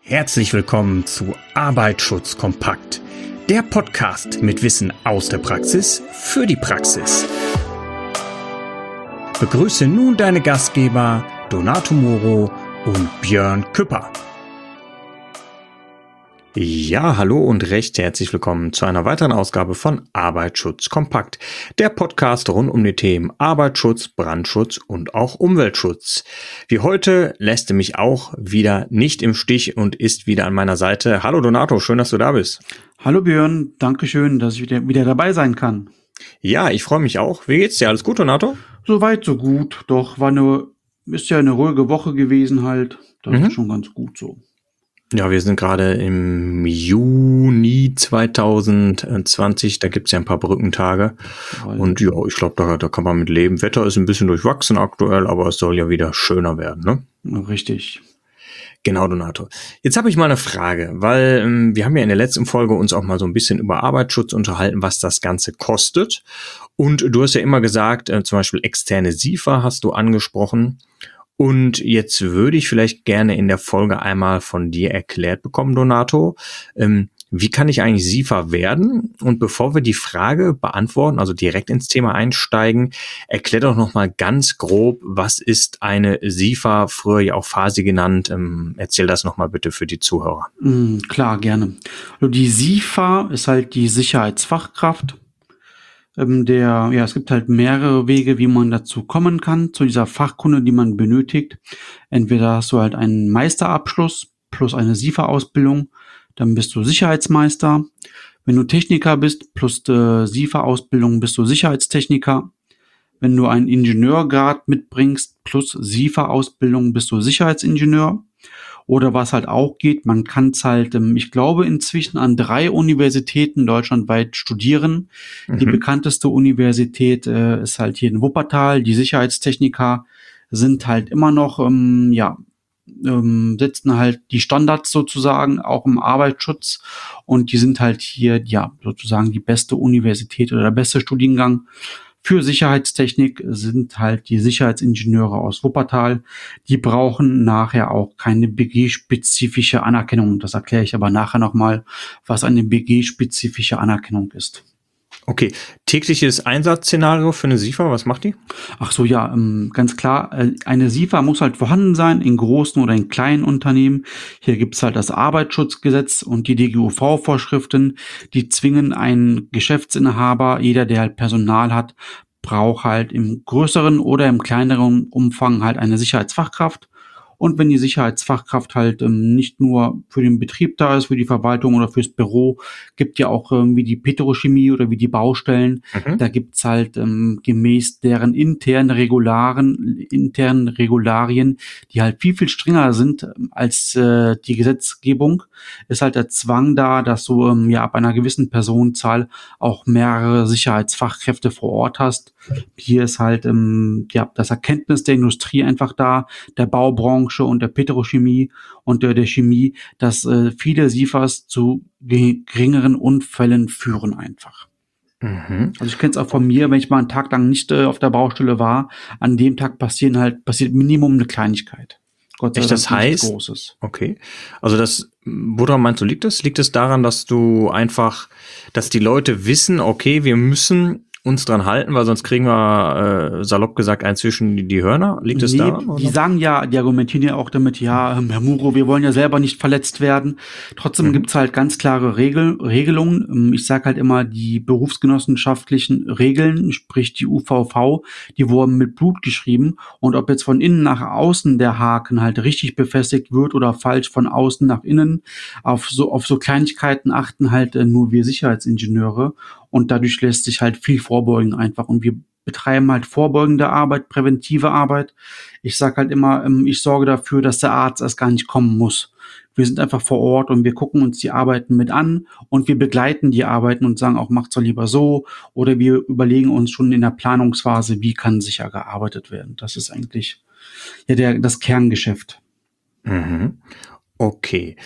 Herzlich willkommen zu Arbeitsschutz kompakt, der Podcast mit Wissen aus der Praxis für die Praxis. Begrüße nun deine Gastgeber Donato Moro und Björn Küpper. Ja, hallo und recht herzlich willkommen zu einer weiteren Ausgabe von Arbeitsschutz kompakt, der Podcast rund um die Themen Arbeitsschutz, Brandschutz und auch Umweltschutz. Wie heute lässt er mich auch wieder nicht im Stich und ist wieder an meiner Seite. Hallo Donato, schön, dass du da bist. Hallo Björn, danke schön, dass ich wieder dabei sein kann. Ja, ich freue mich auch. Wie geht's dir? Alles gut, Donato? Soweit, so gut. Doch ist ja eine ruhige Woche gewesen halt. Das ist schon ganz gut so. Ja, wir sind gerade im Juni 2020, da gibt's ja ein paar Brückentage. Und ja, ich glaube, da kann man mit leben. Wetter ist ein bisschen durchwachsen aktuell, aber es soll ja wieder schöner werden, ne? Richtig. Genau, Donato. Jetzt habe ich mal eine Frage, weil wir haben ja in der letzten Folge uns auch mal so ein bisschen über Arbeitsschutz unterhalten, was das Ganze kostet. Und du hast ja immer gesagt, zum Beispiel externe SIFA hast du angesprochen. Und jetzt würde ich vielleicht gerne in der Folge einmal von dir erklärt bekommen, Donato, wie kann ich eigentlich SIFA werden? Und bevor wir die Frage beantworten, also direkt ins Thema einsteigen, erklär doch nochmal ganz grob, was ist eine SIFA, früher ja auch FASI genannt? Erzähl das nochmal bitte für die Zuhörer. Klar, gerne. Also die SIFA ist halt die Sicherheitsfachkraft. Es gibt halt mehrere Wege, wie man dazu kommen kann, zu dieser Fachkunde, die man benötigt. Entweder hast du halt einen Meisterabschluss plus eine SIFA-Ausbildung, dann bist du Sicherheitsmeister. Wenn du Techniker bist plus SIFA-Ausbildung, bist du Sicherheitstechniker. Wenn du einen Ingenieurgrad mitbringst plus SIFA-Ausbildung, bist du Sicherheitsingenieur. Oder was halt auch geht, man kann es halt, ich glaube, inzwischen an 3 Universitäten deutschlandweit studieren. Die bekannteste Universität ist halt hier in Wuppertal. Die Sicherheitstechniker sind halt immer noch, setzen halt die Standards sozusagen auch im Arbeitsschutz. Und die sind halt hier, ja, sozusagen die beste Universität oder der beste Studiengang. Für Sicherheitstechnik sind halt die Sicherheitsingenieure aus Wuppertal. Die brauchen nachher auch keine BG-spezifische Anerkennung. Das erkläre ich aber nachher nochmal, was eine BG-spezifische Anerkennung ist. Okay, tägliches Einsatzszenario für eine SIFA, was macht die? Ach so, ja, ganz klar. Eine SIFA muss halt vorhanden sein in großen oder in kleinen Unternehmen. Hier gibt's halt das Arbeitsschutzgesetz und die DGUV-Vorschriften, die zwingen einen Geschäftsinhaber, jeder, der halt Personal hat, braucht halt im größeren oder im kleineren Umfang halt eine Sicherheitsfachkraft. Und wenn die Sicherheitsfachkraft halt nicht nur für den Betrieb da ist, für die Verwaltung oder fürs Büro, gibt ja auch wie die Petrochemie oder wie die Baustellen. Da gibt's halt gemäß deren internen Regularien, die halt viel, viel strenger sind als die Gesetzgebung, ist halt der Zwang da, dass du ab einer gewissen Personenzahl auch mehrere Sicherheitsfachkräfte vor Ort hast. Hier ist halt das Erkenntnis der Industrie einfach da, der Baubranche und der Petrochemie und der Chemie, dass viele SIFAs zu geringeren Unfällen führen einfach. Also ich kenne es auch von mir, wenn ich mal einen Tag lang nicht auf der Baustelle war, an dem Tag passiert Minimum eine Kleinigkeit. Gott sei Dank das heißt, nichts Großes. Okay. Also woran meinst du, liegt das? Liegt es daran, dass die Leute wissen, okay, wir müssen uns dran halten, weil sonst kriegen wir, salopp gesagt, einen zwischen die Hörner? Liegt es daran? Oder? Die argumentieren ja auch damit, ja, Herr Muro, wir wollen ja selber nicht verletzt werden. Trotzdem gibt's halt ganz klare Regelungen. Ich sage halt immer, die berufsgenossenschaftlichen Regeln, sprich die UVV, die wurden mit Blut geschrieben. Und ob jetzt von innen nach außen der Haken halt richtig befestigt wird oder falsch von außen nach innen, auf so Kleinigkeiten achten halt nur wir Sicherheitsingenieure. Und dadurch lässt sich halt viel vorbeugen einfach. Und wir betreiben halt vorbeugende Arbeit, präventive Arbeit. Ich sage halt immer, ich sorge dafür, dass der Arzt erst gar nicht kommen muss. Wir sind einfach vor Ort und wir gucken uns die Arbeiten mit an und wir begleiten die Arbeiten und sagen auch, macht's doch lieber so. Oder wir überlegen uns schon in der Planungsphase, wie kann sicher gearbeitet werden. Das ist eigentlich das Kerngeschäft. Okay.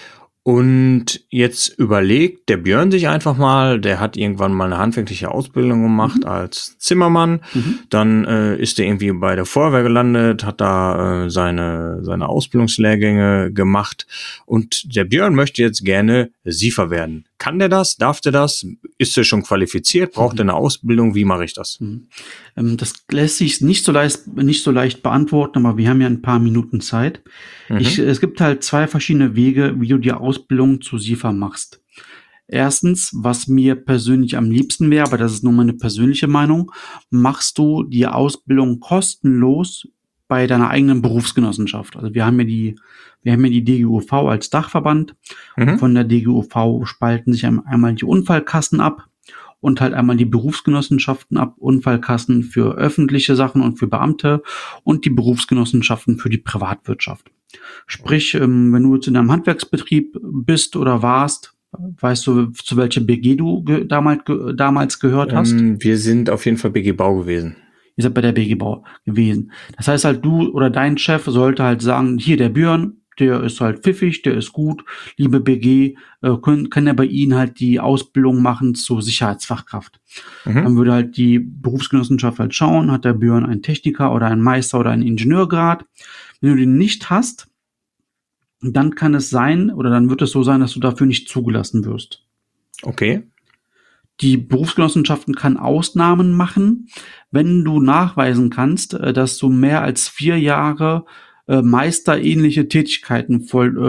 Und jetzt überlegt der Björn sich einfach mal, der hat irgendwann mal eine handwerkliche Ausbildung gemacht als Zimmermann. Dann ist er irgendwie bei der Feuerwehr gelandet, hat da seine Ausbildungslehrgänge gemacht. Und der Björn möchte jetzt gerne SIFA werden. Kann der das? Darf der das? Ist er schon qualifiziert? Braucht er eine Ausbildung? Wie mache ich das? Das lässt sich nicht so leicht beantworten, aber wir haben ja ein paar Minuten Zeit. Es gibt halt 2 verschiedene Wege, wie du die Ausbildung zu SIFA machst. Erstens, was mir persönlich am liebsten wäre, aber das ist nur meine persönliche Meinung, machst du die Ausbildung kostenlos bei deiner eigenen Berufsgenossenschaft. Also wir haben ja die DGUV als Dachverband. Und von der DGUV spalten sich einmal die Unfallkassen ab und halt einmal die Berufsgenossenschaften ab, Unfallkassen für öffentliche Sachen und für Beamte und die Berufsgenossenschaften für die Privatwirtschaft. Sprich, wenn du jetzt in einem Handwerksbetrieb bist oder warst, weißt du, zu welcher BG du damals gehört hast? Wir sind auf jeden Fall BG Bau gewesen. Ihr seid bei der BG Bau gewesen. Das heißt halt, du oder dein Chef sollte halt sagen, hier der Björn, der ist halt pfiffig, der ist gut, liebe BG, kann er bei Ihnen halt die Ausbildung machen zur Sicherheitsfachkraft. Dann würde halt die Berufsgenossenschaft halt schauen, hat der Björn einen Techniker oder einen Meister oder einen Ingenieurgrad. Wenn du den nicht hast, dann kann es sein, oder dann wird es so sein, dass du dafür nicht zugelassen wirst. Okay. Die Berufsgenossenschaften kann Ausnahmen machen, wenn du nachweisen kannst, dass du mehr als 4 Jahre meisterähnliche Tätigkeiten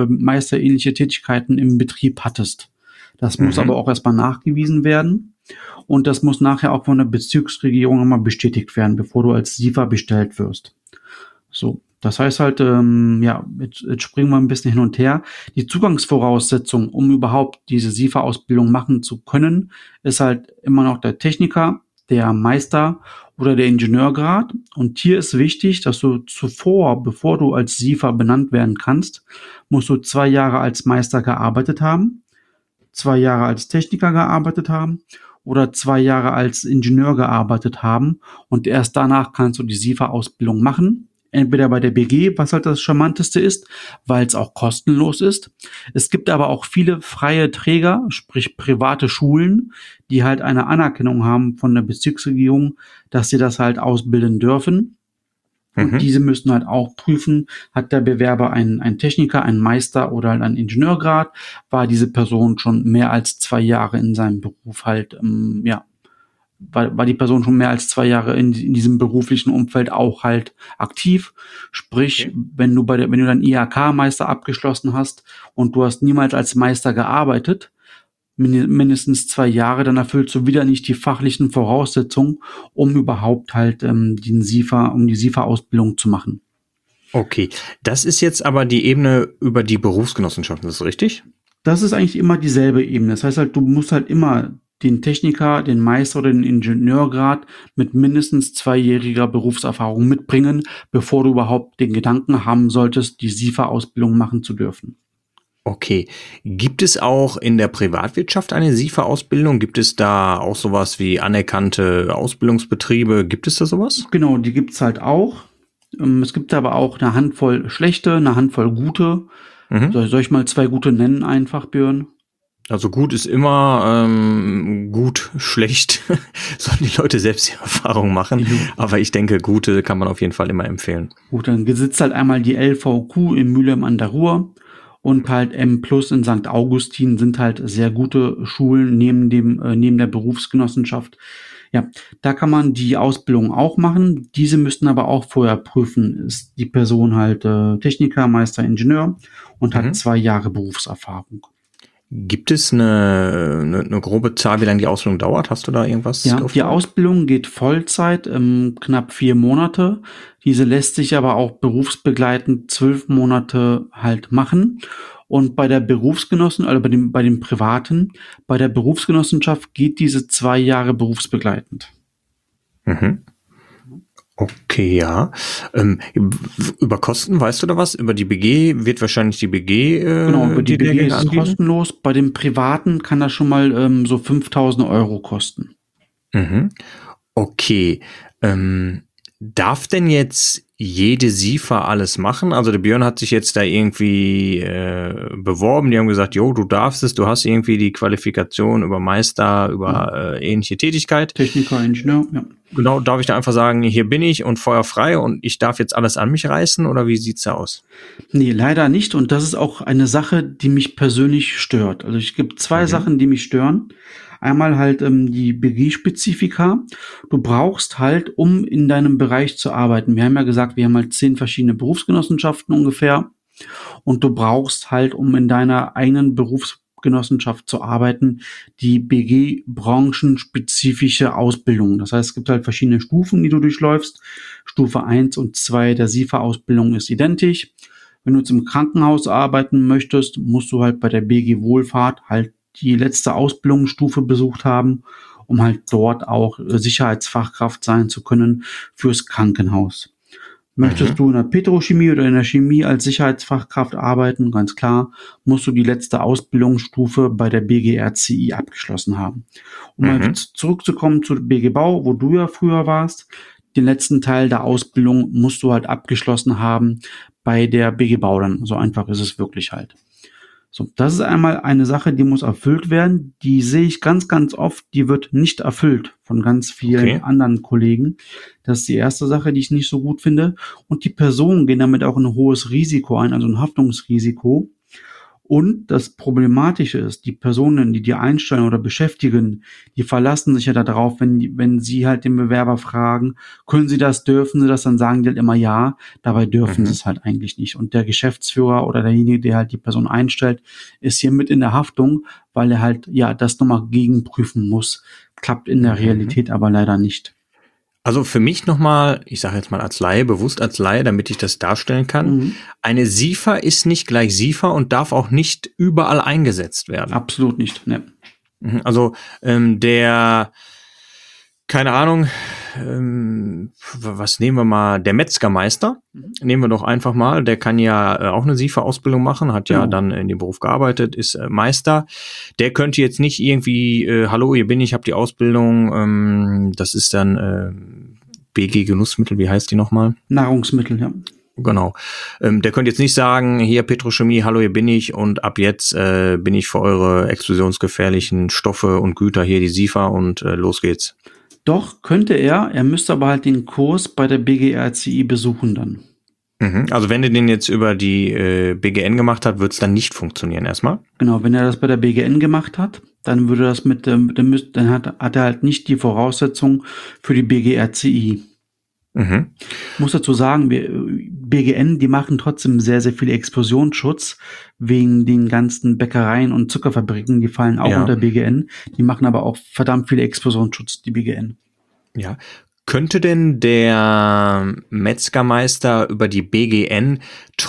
im Betrieb hattest. Das muss aber auch erstmal nachgewiesen werden. Und das muss nachher auch von der Bezirksregierung nochmal bestätigt werden, bevor du als SIFA bestellt wirst. So, das heißt halt, jetzt springen wir ein bisschen hin und her. Die Zugangsvoraussetzung, um überhaupt diese SIFA-Ausbildung machen zu können, ist halt immer noch der Techniker, der Meister oder der Ingenieurgrad. Und hier ist wichtig, dass du zuvor, bevor du als SIFA benannt werden kannst, musst du 2 Jahre als Meister gearbeitet haben, 2 Jahre als Techniker gearbeitet haben oder 2 Jahre als Ingenieur gearbeitet haben. Und erst danach kannst du die SIFA-Ausbildung machen. Entweder bei der BG, was halt das Charmanteste ist, weil es auch kostenlos ist. Es gibt aber auch viele freie Träger, sprich private Schulen, die halt eine Anerkennung haben von der Bezirksregierung, dass sie das halt ausbilden dürfen. Und diese müssen halt auch prüfen, hat der Bewerber einen Techniker, einen Meister oder halt einen Ingenieurgrad, war diese Person schon mehr als 2 Jahre in seinem Beruf halt, war die Person schon mehr als 2 Jahre in diesem beruflichen Umfeld auch halt aktiv. Sprich, wenn du deinen IHK-Meister abgeschlossen hast und du hast niemals als Meister gearbeitet, mindestens 2 Jahre, dann erfüllst du wieder nicht die fachlichen Voraussetzungen, um überhaupt halt die SIFA-Ausbildung zu machen. Okay, das ist jetzt aber die Ebene über die Berufsgenossenschaften, ist das richtig? Das ist eigentlich immer dieselbe Ebene. Das heißt halt, du musst halt immer den Techniker, den Meister oder den Ingenieurgrad mit mindestens 2-jähriger Berufserfahrung mitbringen, bevor du überhaupt den Gedanken haben solltest, die SIFA-Ausbildung machen zu dürfen. Okay. Gibt es auch in der Privatwirtschaft eine SIFA-Ausbildung? Gibt es da auch sowas wie anerkannte Ausbildungsbetriebe? Gibt es da sowas? Genau, die gibt's halt auch. Es gibt aber auch eine Handvoll schlechte, eine Handvoll gute. Soll ich mal 2 gute nennen einfach, Björn? Also gut ist immer gut, schlecht. Sollen die Leute selbst die Erfahrung machen. Aber ich denke, gute kann man auf jeden Fall immer empfehlen. Gut, dann sitzt halt einmal die LVQ in Mülheim an der Ruhr und halt M+ in St. Augustin sind halt sehr gute Schulen neben der Berufsgenossenschaft. Ja, da kann man die Ausbildung auch machen. Diese müssten aber auch vorher prüfen, ist die Person halt Techniker, Meister, Ingenieur und hat 2 Jahre Berufserfahrung. Gibt es eine grobe Zahl, wie lange die Ausbildung dauert? Hast du da irgendwas? Ja, die Ausbildung geht Vollzeit, knapp 4 Monate. Diese lässt sich aber auch berufsbegleitend 12 Monate halt machen. Und bei der bei dem Privaten, bei der Berufsgenossenschaft geht diese 2 Jahre berufsbegleitend. Okay, ja. Über Kosten, weißt du da was? Über die BG wird wahrscheinlich die BG genau, über die BG ist es kostenlos. Bei dem Privaten kann das schon mal so 5.000 Euro kosten. Okay. Darf denn jetzt jede SIFA alles machen? Also der Björn hat sich jetzt da irgendwie beworben, die haben gesagt, jo, du darfst es, du hast irgendwie die Qualifikation über Meister, über ähnliche Tätigkeit. Techniker, Ingenieur, ja. Genau, darf ich da einfach sagen, hier bin ich und Feuer frei und ich darf jetzt alles an mich reißen oder wie sieht's da aus? Nee, leider nicht. Und das ist auch eine Sache, die mich persönlich stört. Also es gibt zwei Sachen, die mich stören. Einmal halt die BG-Spezifika. Du brauchst halt, um in deinem Bereich zu arbeiten. Wir haben ja gesagt, wir haben halt 10 verschiedene Berufsgenossenschaften ungefähr. Und du brauchst halt, um in deiner eigenen Berufsgenossenschaft zu arbeiten, die BG-branchenspezifische Ausbildung. Das heißt, es gibt halt verschiedene Stufen, die du durchläufst. Stufe 1 und 2 der SIFA-Ausbildung ist identisch. Wenn du jetzt im Krankenhaus arbeiten möchtest, musst du halt bei der BG Wohlfahrt halt die letzte Ausbildungsstufe besucht haben, um halt dort auch Sicherheitsfachkraft sein zu können fürs Krankenhaus. Möchtest du in der Petrochemie oder in der Chemie als Sicherheitsfachkraft arbeiten, ganz klar, musst du die letzte Ausbildungsstufe bei der BG RCI abgeschlossen haben. Um mal zurückzukommen zu BG Bau, wo du ja früher warst, den letzten Teil der Ausbildung musst du halt abgeschlossen haben bei der BG Bau dann. So einfach ist es wirklich halt. So, das ist einmal eine Sache, die muss erfüllt werden. Die sehe ich ganz, ganz oft. Die wird nicht erfüllt von ganz vielen anderen Kollegen. Das ist die erste Sache, die ich nicht so gut finde. Und die Personen gehen damit auch ein hohes Risiko ein, also ein Haftungsrisiko. Und das Problematische ist, die Personen, die einstellen oder beschäftigen, die verlassen sich ja darauf, wenn sie halt den Bewerber fragen, können sie das, dürfen sie das, dann sagen die halt immer ja, dabei dürfen sie es halt eigentlich nicht. Und der Geschäftsführer oder derjenige, der halt die Person einstellt, ist hier mit in der Haftung, weil er halt ja das nochmal gegenprüfen muss. Klappt in der Realität aber leider nicht. Also für mich nochmal, ich sage jetzt mal als Laie, bewusst als Laie, damit ich das darstellen kann, eine SIFA ist nicht gleich SIFA und darf auch nicht überall eingesetzt werden. Absolut nicht, ne. Also keine Ahnung, was nehmen wir mal, der Metzgermeister, nehmen wir doch einfach mal, der kann ja auch eine SIFA-Ausbildung machen, hat ja dann in dem Beruf gearbeitet, ist Meister. Der könnte jetzt nicht irgendwie, hallo, hier bin ich, habe die Ausbildung, das ist dann BG Genussmittel, wie heißt die nochmal? Nahrungsmittel, ja. Genau. Der könnte jetzt nicht sagen, hier Petrochemie, hallo, hier bin ich und ab jetzt bin ich für eure explosionsgefährlichen Stoffe und Güter hier die SIFA und los geht's. Doch, könnte er müsste aber halt den Kurs bei der BG-RCI besuchen dann. Also wenn er den jetzt über die BGN gemacht hat, wird es dann nicht funktionieren erstmal? Genau, wenn er das bei der BGN gemacht hat, dann würde das dann hat er halt nicht die Voraussetzung für die BG-RCI. Muss dazu sagen, BGN, die machen trotzdem sehr, sehr viel Explosionsschutz wegen den ganzen Bäckereien und Zuckerfabriken, die fallen auch unter BGN. Die machen aber auch verdammt viel Explosionsschutz, die BGN. Ja. Könnte denn der Metzgermeister über die BGN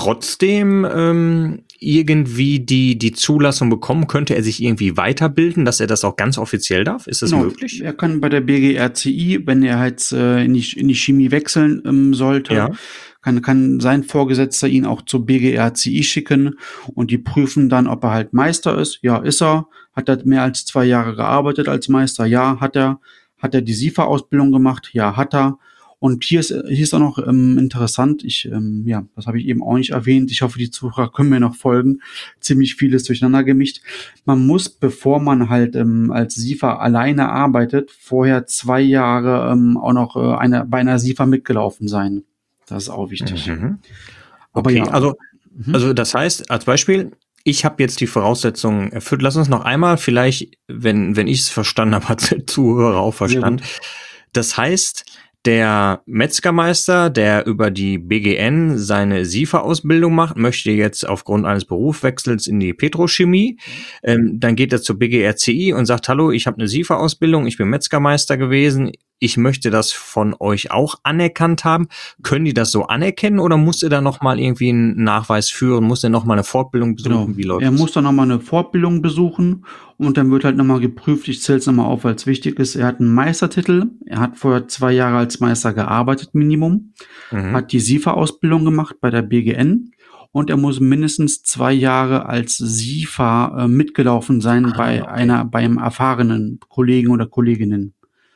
trotzdem irgendwie die Zulassung bekommen? Könnte er sich irgendwie weiterbilden, dass er das auch ganz offiziell darf? Ist das möglich? Er kann bei der BG-RCI, wenn er jetzt in die Chemie wechseln sollte, kann sein Vorgesetzter ihn auch zur BG-RCI schicken und die prüfen dann, ob er halt Meister ist. Ja, ist er. Hat er mehr als 2 Jahre gearbeitet als Meister? Ja, hat er. Hat er die SIFA-Ausbildung gemacht? Ja, hat er. Und hier ist auch noch interessant, das habe ich eben auch nicht erwähnt, ich hoffe, die Zuhörer können mir noch folgen, ziemlich vieles durcheinander gemischt. Man muss, bevor man halt als SIFA alleine arbeitet, vorher 2 Jahre auch noch bei einer SIFA mitgelaufen sein. Das ist auch wichtig. Aber okay, ja. Also das heißt, als Beispiel, ich habe jetzt die Voraussetzungen erfüllt. Lass uns noch einmal vielleicht, wenn ich es verstanden habe, hat der Zuhörer auch verstanden. Das heißt, der Metzgermeister, der über die BGN seine SIFA-Ausbildung macht, möchte jetzt aufgrund eines Berufswechsels in die Petrochemie. Dann geht er zur BG-RCI und sagt, hallo, ich habe eine SIFA-Ausbildung, ich bin Metzgermeister gewesen, ich möchte das von euch auch anerkannt haben. Können die das so anerkennen oder muss er da nochmal irgendwie einen Nachweis führen? Muss er nochmal eine Fortbildung besuchen? Genau. Wie läuft er muss dann nochmal eine Fortbildung besuchen und dann wird halt nochmal geprüft, ich zähle es nochmal auf, weil es wichtig ist, er hat einen Meistertitel, er hat vorher 2 Jahre als Meister gearbeitet, Minimum, hat die SIFA-Ausbildung gemacht bei der BGN und er muss mindestens 2 Jahre als SIFA mitgelaufen sein bei einem erfahrenen Kollegen oder Kolleginnen.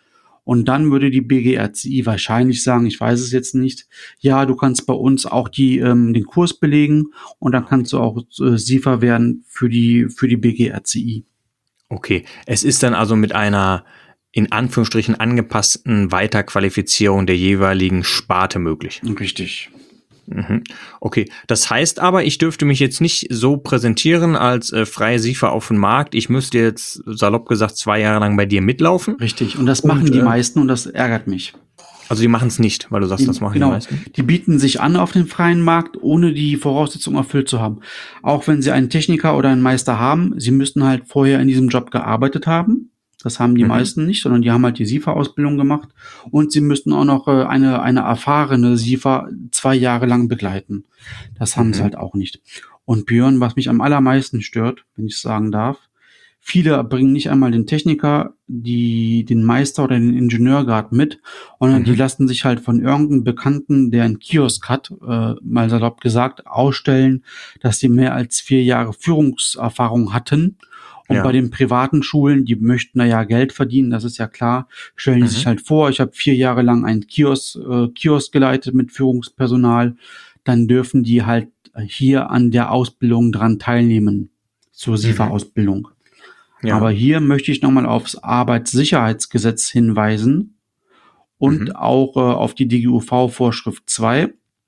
Und dann würde die BGRCI wahrscheinlich sagen, ich weiß es jetzt nicht, ja, du kannst bei uns auch den Kurs belegen und dann kannst du auch SIFA werden für die BGRCI. Okay, es ist dann also mit einer in Anführungsstrichen angepassten Weiterqualifizierung der jeweiligen Sparte möglich. Richtig. Mhm. Okay, das heißt aber, ich dürfte mich jetzt nicht so präsentieren als freie SIFA auf dem Markt. Ich müsste jetzt, salopp gesagt, 2 Jahre lang bei dir mitlaufen. Richtig, und das machen die meisten und das ärgert mich. Also die machen es nicht, weil du sagst, das machen die meisten. Die bieten sich an auf den freien Markt, ohne die Voraussetzungen erfüllt zu haben. Auch wenn sie einen Techniker oder einen Meister haben, sie müssten halt vorher in diesem Job gearbeitet haben. Das haben die meisten nicht, sondern die haben halt die SIFA-Ausbildung gemacht und sie müssten auch noch eine erfahrene SIFA 2 Jahre lang begleiten. Das haben sie halt auch nicht. Und Björn, was mich am allermeisten stört, wenn ich sagen darf, viele bringen nicht einmal den Techniker, den Meister oder den Ingenieurgrad mit, sondern die lassen sich halt von irgendeinem Bekannten, der einen Kiosk hat, mal salopp gesagt, ausstellen, dass sie mehr als 4 Jahre Führungserfahrung hatten. Und bei den privaten Schulen, die möchten da ja Geld verdienen, das ist ja klar, stellen die sich halt vor, ich habe 4 Jahre lang einen Kiosk geleitet mit Führungspersonal, dann dürfen die halt hier an der Ausbildung dran teilnehmen, zur SIFA-Ausbildung. Ja. Aber hier möchte ich nochmal aufs Arbeitssicherheitsgesetz hinweisen und auch auf die DGUV-Vorschrift 2.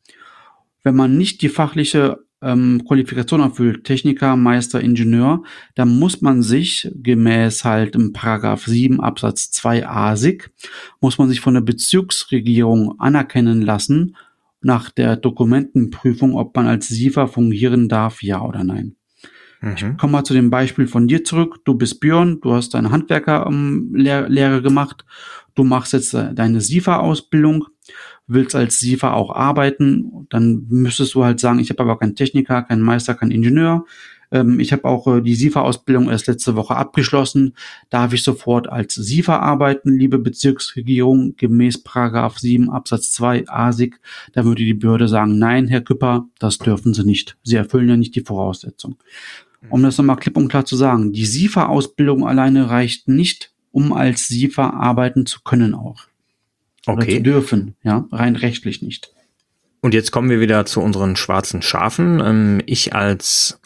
Wenn man nicht die fachliche Qualifikation erfüllt, Techniker, Meister, Ingenieur, dann muss man sich gemäß halt im Paragraph 7 Absatz 2a SIG, muss man sich von der Bezirksregierung anerkennen lassen, nach der Dokumentenprüfung, ob man als SIFA fungieren darf, ja oder nein. Ich komme mal zu dem Beispiel von dir zurück. Du bist Björn, du hast deine Handwerkerlehre gemacht, du machst jetzt deine SIFA-Ausbildung, willst als SIFA auch arbeiten, dann müsstest du halt sagen, ich habe aber keinen Techniker, keinen Meister, keinen Ingenieur. Ich habe auch die SIFA-Ausbildung erst letzte Woche abgeschlossen. Darf ich sofort als SIFA arbeiten, liebe Bezirksregierung, gemäß Paragraph 7 Absatz 2 ASIG? Da würde die Behörde sagen, nein, Herr Küpper, das dürfen Sie nicht. Sie erfüllen ja nicht die Voraussetzung. Um das nochmal klipp und klar zu sagen, die SIFA-Ausbildung alleine reicht nicht, um als SIFA arbeiten zu können auch. Oder zu dürfen, ja, rein rechtlich nicht. Und jetzt kommen wir wieder zu unseren schwarzen Schafen. Ich als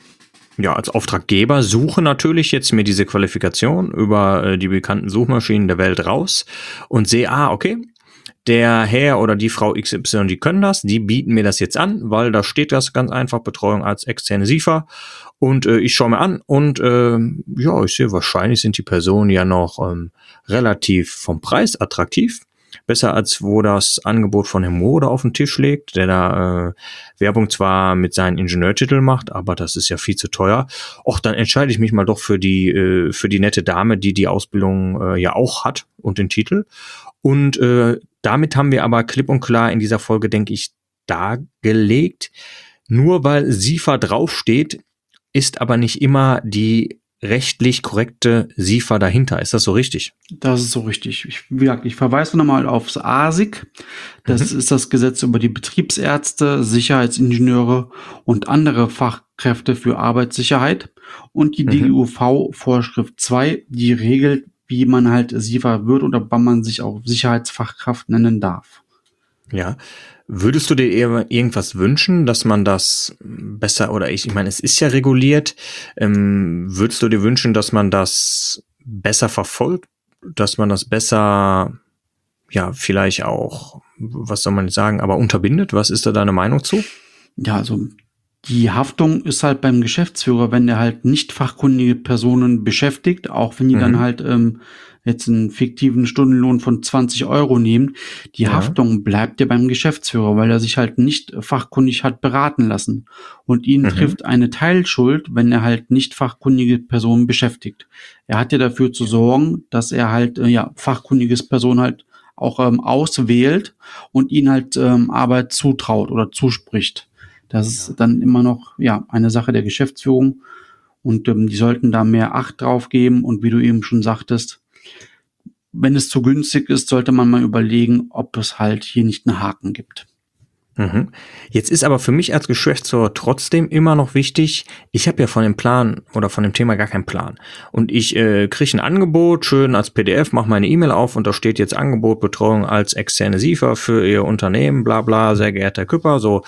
Auftraggeber suche natürlich jetzt mir diese Qualifikation über die bekannten Suchmaschinen der Welt raus und sehe, okay, der Herr oder die Frau XY, die können das, die bieten mir das jetzt an, weil da steht das ganz einfach, Betreuung als externe SIFA. Und ich schaue mir an und ich sehe, wahrscheinlich sind die Personen ja noch relativ vom Preis attraktiv. Besser als wo das Angebot von Herrn Mode auf den Tisch legt, der da Werbung zwar mit seinen Ingenieurtiteln macht, aber das ist ja viel zu teuer. Och, dann entscheide ich mich mal doch für die nette Dame, die Ausbildung ja auch hat und den Titel. Und damit haben wir aber klipp und klar in dieser Folge, denke ich, dargelegt. Nur weil SIFA draufsteht, ist aber nicht immer die rechtlich korrekte SIFA dahinter. Ist das so richtig? Das ist so richtig. Ich verweise nochmal aufs ASIG. Das ist das Gesetz über die Betriebsärzte, Sicherheitsingenieure und andere Fachkräfte für Arbeitssicherheit. Und die DGUV-Vorschrift 2, die regelt, wie man halt SIFA wird oder wann man sich auch Sicherheitsfachkraft nennen darf. Ja. Würdest du dir eher irgendwas wünschen, dass man das besser, oder ich meine, es ist ja reguliert, würdest du dir wünschen, dass man das besser verfolgt, dass man das besser, ja, vielleicht auch, was soll man sagen, aber unterbindet? Was ist da deine Meinung zu? Ja, also die Haftung ist halt beim Geschäftsführer, wenn der halt nicht fachkundige Personen beschäftigt, auch wenn die dann halt jetzt einen fiktiven Stundenlohn von 20 Euro nehmen. Die Haftung bleibt ja beim Geschäftsführer, weil er sich halt nicht fachkundig hat beraten lassen. Und ihn trifft eine Teilschuld, wenn er halt nicht fachkundige Personen beschäftigt. Er hat ja dafür zu sorgen, dass er halt fachkundiges Person halt auch auswählt und ihnen halt Arbeit zutraut oder zuspricht. Das ist dann immer noch eine Sache der Geschäftsführung und die sollten da mehr Acht drauf geben. Und wie du eben schon sagtest, wenn es zu günstig ist, sollte man mal überlegen, ob es halt hier nicht einen Haken gibt. Mhm. Jetzt ist aber für mich als Geschäftsführer trotzdem immer noch wichtig, ich habe ja von dem Plan oder von dem Thema gar keinen Plan. Und ich kriege ein Angebot, schön als PDF, mache meine E-Mail auf und da steht jetzt Angebot, Betreuung als externe SIFA für Ihr Unternehmen, bla bla, sehr geehrter Herr Küpper. So,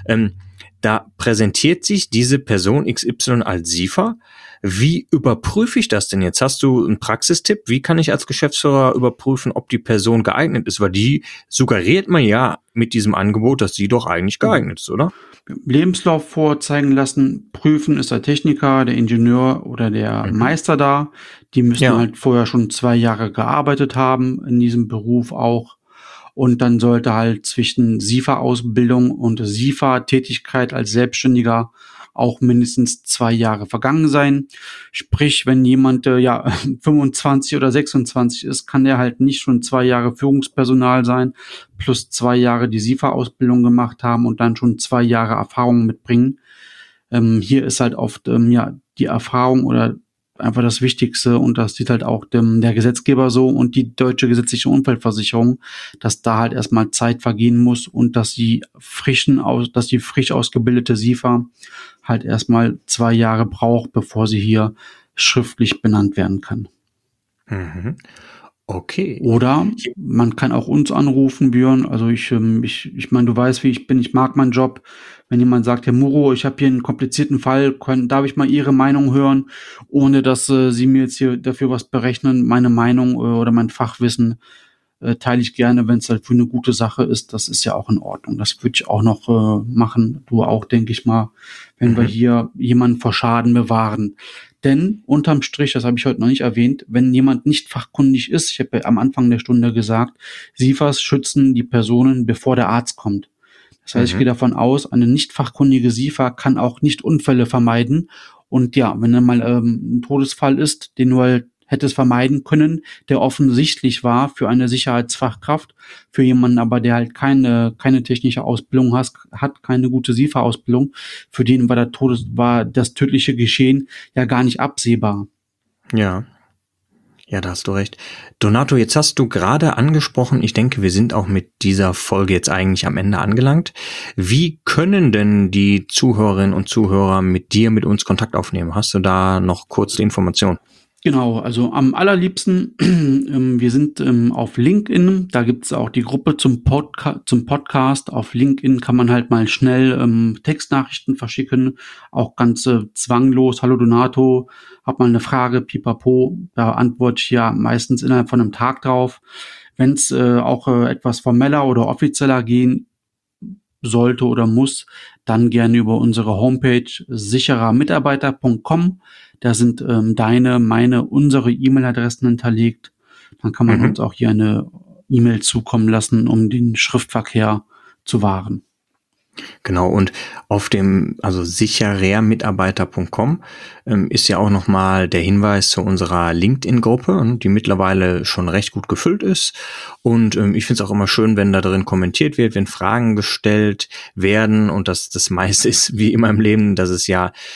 da präsentiert sich diese Person XY als SIFA. Wie überprüfe ich das denn jetzt? Hast du einen Praxistipp? Wie kann ich als Geschäftsführer überprüfen, ob die Person geeignet ist? Weil die suggeriert man ja mit diesem Angebot, dass sie doch eigentlich geeignet ist, oder? Lebenslauf vorzeigen lassen, prüfen, ist der Techniker, der Ingenieur oder der Meister da. Die müssen halt vorher schon 2 Jahre gearbeitet haben in diesem Beruf auch. Und dann sollte halt zwischen SIFA-Ausbildung und SIFA-Tätigkeit als Selbstständiger auch mindestens 2 Jahre vergangen sein. Sprich, wenn jemand 25 oder 26 ist, kann der halt nicht schon 2 Jahre Führungspersonal sein, plus 2 Jahre die SIFA-Ausbildung gemacht haben und dann schon 2 Jahre Erfahrung mitbringen. Hier ist halt oft die Erfahrung oder einfach das Wichtigste, und das sieht halt auch der Gesetzgeber so und die deutsche gesetzliche Unfallversicherung, dass da halt erstmal Zeit vergehen muss und dass die frisch ausgebildete SIFA halt erstmal 2 Jahre braucht, bevor sie hier schriftlich benannt werden kann. Mhm. Okay. Oder man kann auch uns anrufen, Björn. Also ich meine, du weißt, wie ich bin. Ich mag meinen Job. Wenn jemand sagt, Herr Muro, ich habe hier einen komplizierten Fall, darf ich mal Ihre Meinung hören, ohne dass Sie mir jetzt hier dafür was berechnen? Meine Meinung oder mein Fachwissen teile ich gerne, wenn es halt für eine gute Sache ist. Das ist ja auch in Ordnung. Das würde ich auch noch machen. Du auch, denke ich mal, wenn wir hier jemanden vor Schaden bewahren. Denn unterm Strich, das habe ich heute noch nicht erwähnt, wenn jemand nicht fachkundig ist, ich habe ja am Anfang der Stunde gesagt, SIFAs schützen die Personen, bevor der Arzt kommt. Das heißt, ich gehe davon aus, eine nicht fachkundige SIFA kann auch nicht Unfälle vermeiden. Und ja, wenn dann mal ein Todesfall ist, den du halt hättest vermeiden können, der offensichtlich war für eine Sicherheitsfachkraft, für jemanden aber, der halt keine technische Ausbildung hat, keine gute SIFA-Ausbildung, für den war das tödliche Geschehen ja gar nicht absehbar. Ja, da hast du recht. Donato, jetzt hast du gerade angesprochen, ich denke, wir sind auch mit dieser Folge jetzt eigentlich am Ende angelangt. Wie können denn die Zuhörerinnen und Zuhörer mit uns Kontakt aufnehmen? Hast du da noch kurz die Information? Genau, also am allerliebsten, wir sind auf LinkedIn, da gibt's auch die Gruppe zum Podcast. Auf LinkedIn kann man halt mal schnell Textnachrichten verschicken, auch ganz zwanglos. Hallo Donato, hab mal eine Frage, pipapo, da antworte ich ja meistens innerhalb von einem Tag drauf. Wenn es auch etwas formeller oder offizieller gehen sollte oder muss, dann gerne über unsere Homepage sicherermitarbeiter.com. Da sind unsere E-Mail-Adressen hinterlegt. Dann kann man uns auch hier eine E-Mail zukommen lassen, um den Schriftverkehr zu wahren. Genau, und auf dem, also sicherermitarbeiter.com ist ja auch nochmal der Hinweis zu unserer LinkedIn-Gruppe, die mittlerweile schon recht gut gefüllt ist. Und ich finde es auch immer schön, wenn da drin kommentiert wird, wenn Fragen gestellt werden. Und das meiste ist wie immer im Leben, dass es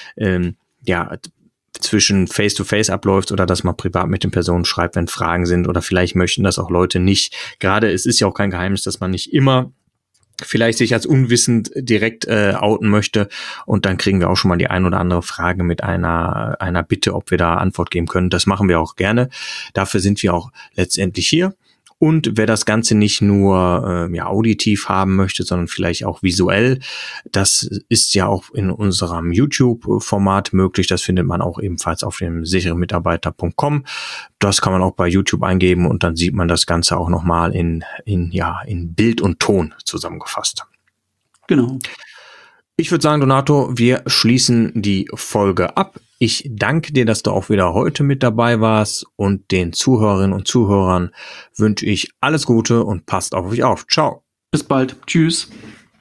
zwischen Face-to-Face abläuft oder dass man privat mit den Personen schreibt, wenn Fragen sind, oder vielleicht möchten das auch Leute nicht. Gerade es ist ja auch kein Geheimnis, dass man nicht immer vielleicht sich als unwissend direkt outen möchte, und dann kriegen wir auch schon mal die ein oder andere Frage mit einer Bitte, ob wir da Antwort geben können. Das machen wir auch gerne. Dafür sind wir auch letztendlich hier. Und wer das Ganze nicht nur auditiv haben möchte, sondern vielleicht auch visuell, das ist ja auch in unserem YouTube-Format möglich. Das findet man auch ebenfalls auf dem sicherermitarbeiter.com. Das kann man auch bei YouTube eingeben und dann sieht man das Ganze auch nochmal in Bild und Ton zusammengefasst. Genau. Ich würde sagen, Donato, wir schließen die Folge ab. Ich danke dir, dass du auch wieder heute mit dabei warst, und den Zuhörerinnen und Zuhörern wünsche ich alles Gute und passt auf euch auf. Ciao. Bis bald. Tschüss.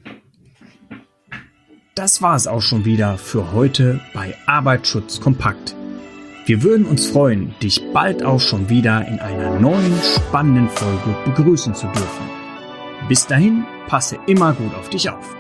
Das war es auch schon wieder für heute bei Arbeitsschutz kompakt. Wir würden uns freuen, dich bald auch schon wieder in einer neuen spannenden Folge begrüßen zu dürfen. Bis dahin, passe immer gut auf dich auf.